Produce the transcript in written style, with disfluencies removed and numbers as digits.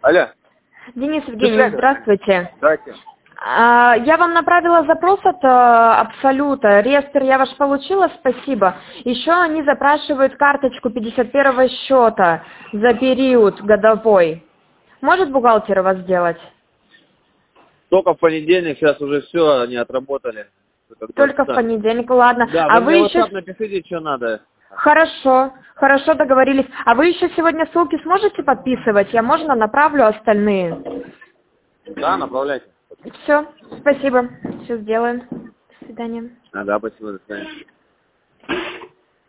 Алло. Денис Евгеньевич, здравствуйте. Здравствуйте. Я вам направила запрос от Абсолюта. Реестр я ваш получила, спасибо. Еще они запрашивают карточку 51-го счета за период годовой. Может бухгалтер вас сделать? Только в понедельник, сейчас уже все, они отработали. Только в понедельник, ладно. Да, А вы мне еще... WhatsApp напишите, что надо. Хорошо, хорошо, договорились. А вы еще сегодня ссылки сможете подписывать? Я можно направлю остальные? Да, направляйте. Все, спасибо. Все сделаем. До свидания. Да, спасибо, до свидания.